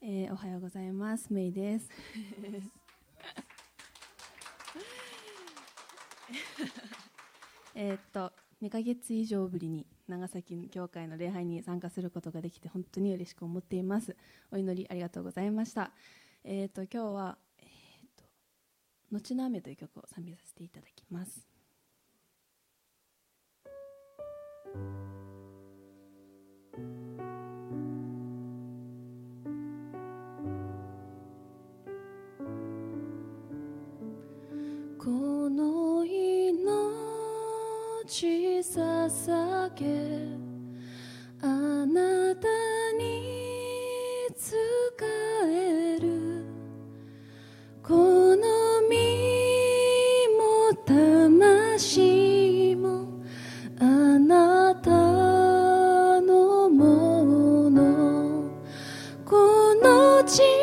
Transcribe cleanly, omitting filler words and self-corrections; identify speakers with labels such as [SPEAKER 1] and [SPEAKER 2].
[SPEAKER 1] おはようございます。メイです2ヶ月以上ぶりに長崎教会の礼拝に参加することができて本当に嬉しく思っています。お祈りありがとうございました。今日は、後の雨という曲を賛美させていただきます。この命捧げあなたに仕えるこの身も魂もあなたのものこの地